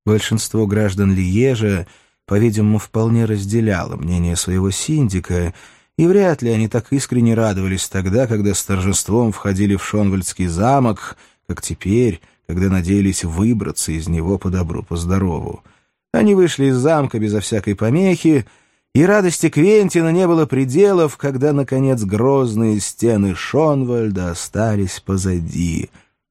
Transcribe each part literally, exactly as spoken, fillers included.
Большинство граждан Льежа, по-видимому, вполне разделяло мнение своего синдика, и вряд ли они так искренне радовались тогда, когда с торжеством входили в Шонвальдский замок, как теперь, когда надеялись выбраться из него по добру, по здорову. Они вышли из замка безо всякой помехи, и радости Квентина не было пределов, когда, наконец, грозные стены Шонвальда остались позади.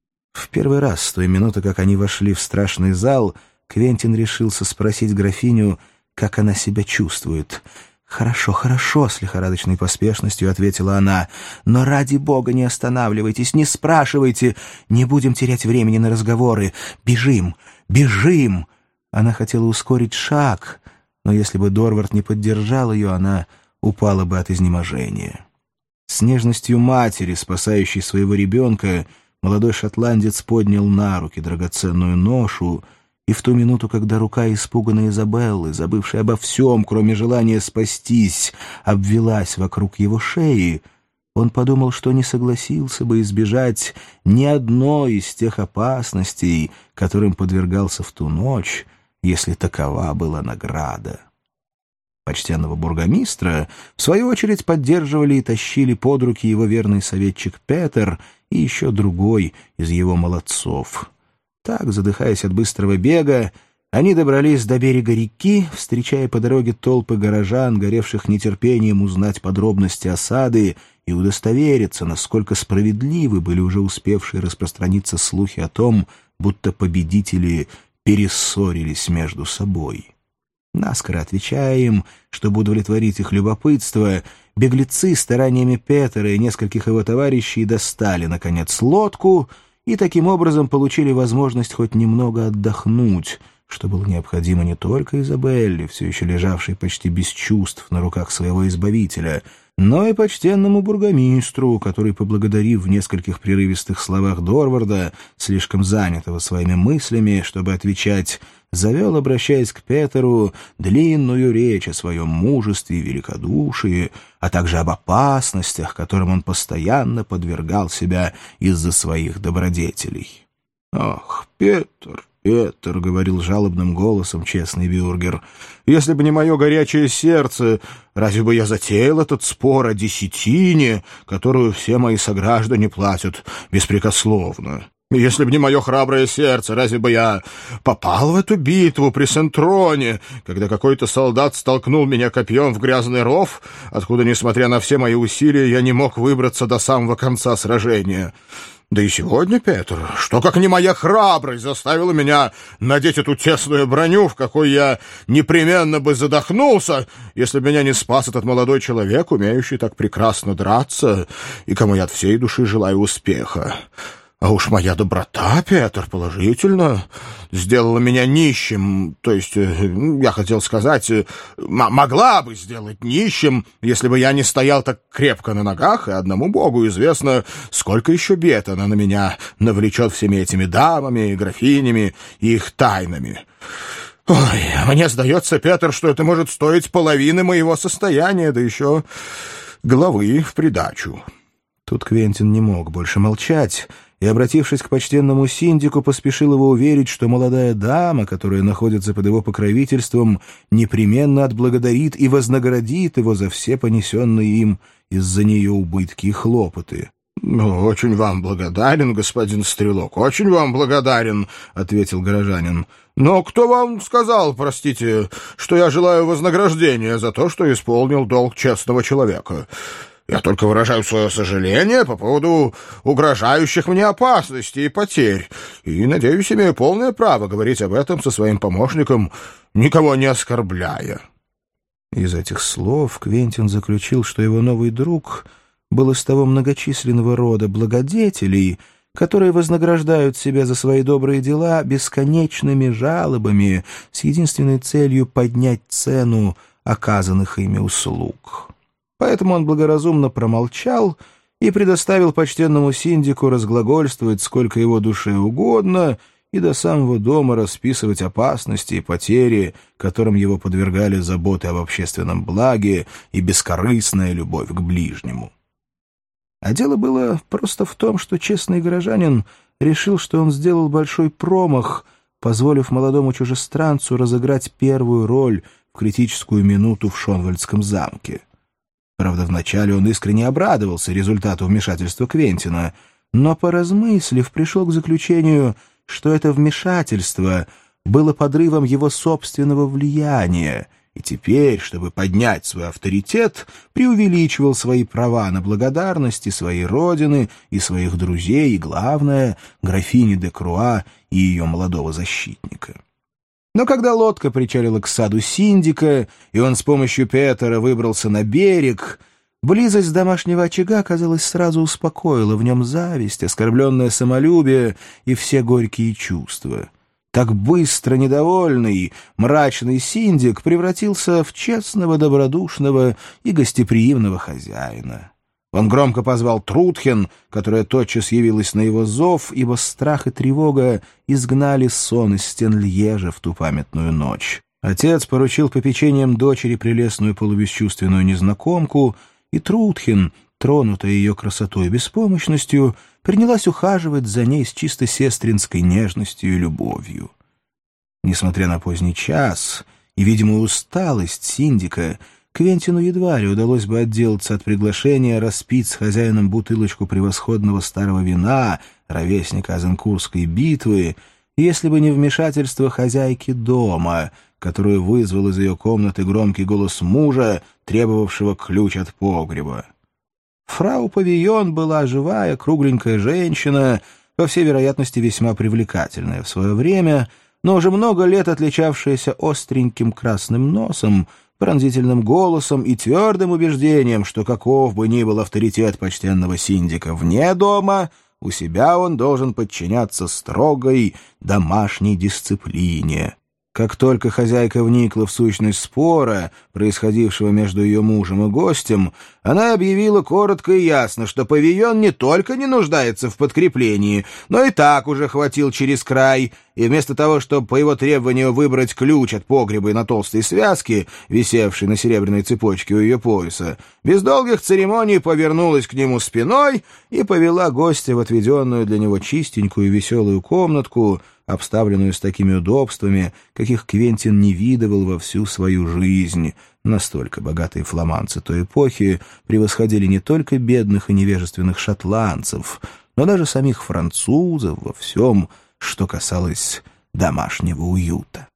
В первый раз, с той минуты, как они вошли в страшный зал, Квентин решился спросить графиню, как она себя чувствует. «Хорошо, хорошо», — с лихорадочной поспешностью ответила она, «но ради бога не останавливайтесь, не спрашивайте, не будем терять времени на разговоры. Бежим, бежим!» Она хотела ускорить шаг, но если бы Дорвард не поддержал ее, она упала бы от изнеможения. С нежностью матери, спасающей своего ребенка, молодой шотландец поднял на руки драгоценную ношу, и в ту минуту, когда рука испуганной Изабеллы, забывшей обо всем, кроме желания спастись, обвелась вокруг его шеи, он подумал, что не согласился бы избежать ни одной из тех опасностей, которым подвергался в ту ночь, если такова была награда. Почтенного бургомистра, в свою очередь, поддерживали и тащили под руки его верный советчик Петер и еще другой из его молодцов. Так, задыхаясь от быстрого бега, они добрались до берега реки, встречая по дороге толпы горожан, горевших нетерпением узнать подробности осады и удостовериться, насколько справедливы были уже успевшие распространиться слухи о том, будто победители перессорились между собой. Наскоро отвечая им, чтобы удовлетворить их любопытство, беглецы стараниями Петера и нескольких его товарищей достали, наконец, лодку и таким образом получили возможность хоть немного отдохнуть, что было необходимо не только Изабелле, все еще лежавшей почти без чувств на руках своего избавителя, но и почтенному бургомистру, который, поблагодарив в нескольких прерывистых словах Дорварда, слишком занятого своими мыслями, чтобы отвечать, завел, обращаясь к Петеру, длинную речь о своем мужестве и великодушии, а также об опасностях, которым он постоянно подвергал себя из-за своих добродетелей. «Ах, Петер, Петер», — говорил жалобным голосом честный бюргер, — «если бы не мое горячее сердце, разве бы я затеял этот спор о десятине, которую все мои сограждане платят беспрекословно? Если бы не мое храброе сердце, разве бы я попал в эту битву при Сентроне, когда какой-то солдат столкнул меня копьем в грязный ров, откуда, несмотря на все мои усилия, я не мог выбраться до самого конца сражения? Да и сегодня, Петр, что как не моя храбрость заставила меня надеть эту тесную броню, в какой я непременно бы задохнулся, если бы меня не спас этот молодой человек, умеющий так прекрасно драться, и кому я от всей души желаю успеха. А уж моя доброта, Петр, положительно сделала меня нищим, то есть, я хотел сказать, могла бы сделать нищим, если бы я не стоял так крепко на ногах, и одному Богу известно, сколько еще бед она на меня навлечет всеми этими дамами, графинями и их тайнами. Ой, мне сдается, Петр, что это может стоить половины моего состояния, да еще главы в придачу». Тут Квентин не мог больше молчать, и, обратившись к почтенному синдику, поспешил его уверить, что молодая дама, которая находится под его покровительством, непременно отблагодарит и вознаградит его за все понесенные им из-за нее убытки и хлопоты. «Ну, очень вам благодарен, господин Стрелок, очень вам благодарен», — ответил горожанин. «Но кто вам сказал, простите, что я желаю вознаграждения за то, что исполнил долг честного человека? Я только выражаю свое сожаление по поводу угрожающих мне опасностей и потерь, и, надеюсь, имею полное право говорить об этом со своим помощником, никого не оскорбляя». Из этих слов Квентин заключил, что его новый друг был из того многочисленного рода благодетелей, которые вознаграждают себя за свои добрые дела бесконечными жалобами с единственной целью поднять цену оказанных ими услуг. Поэтому он благоразумно промолчал и предоставил почтенному синдику разглагольствовать сколько его душе угодно и до самого дома расписывать опасности и потери, которым его подвергали заботы об общественном благе и бескорыстная любовь к ближнему. А дело было просто в том, что честный горожанин решил, что он сделал большой промах, позволив молодому чужестранцу разыграть первую роль в критическую минуту в Шонвальдском замке. Правда, вначале он искренне обрадовался результату вмешательства Квентина, но, поразмыслив, пришел к заключению, что это вмешательство было подрывом его собственного влияния, и теперь, чтобы поднять свой авторитет, преувеличивал свои права на благодарность и своей родины, и своих друзей, и, главное, графини де Круа и ее молодого защитника. Но когда лодка причалила к саду Синдика, и он с помощью Петера выбрался на берег, близость домашнего очага, казалось, сразу успокоила в нем зависть, оскорбленное самолюбие и все горькие чувства. Так быстро недовольный, мрачный Синдик превратился в честного, добродушного и гостеприимного хозяина. Он громко позвал Трутхен, которая тотчас явилась на его зов, ибо страх и тревога изгнали сон из стен Льежа в ту памятную ночь. Отец поручил попечением дочери прелестную полубесчувственную незнакомку, и Трутхен, тронутая ее красотой и беспомощностью, принялась ухаживать за ней с чисто сестринской нежностью и любовью. Несмотря на поздний час и видимую усталость Синдика, Квентину едва ли удалось бы отделаться от приглашения распить с хозяином бутылочку превосходного старого вина, ровесника Азенкурской битвы, если бы не вмешательство хозяйки дома, которую вызвал из ее комнаты громкий голос мужа, требовавшего ключ от погреба. Фрау Павийон была живая, кругленькая женщина, по всей вероятности весьма привлекательная в свое время, но уже много лет отличавшаяся остреньким красным носом, пронзительным голосом и твердым убеждением, что каков бы ни был авторитет почтенного Синдика вне дома, у себя он должен подчиняться строгой домашней дисциплине. Как только хозяйка вникла в сущность спора, происходившего между ее мужем и гостем, она объявила коротко и ясно, что Павийон не только не нуждается в подкреплении, но и так уже хватил через край, и вместо того, чтобы по его требованию выбрать ключ от погреба и на толстой связке, висевшей на серебряной цепочке у ее пояса, без долгих церемоний повернулась к нему спиной и повела гостя в отведенную для него чистенькую и веселую комнатку, обставленную с такими удобствами, каких Квентин не видывал во всю свою жизнь. Настолько богатые фламандцы той эпохи превосходили не только бедных и невежественных шотландцев, но даже самих французов во всем, что касалось домашнего уюта.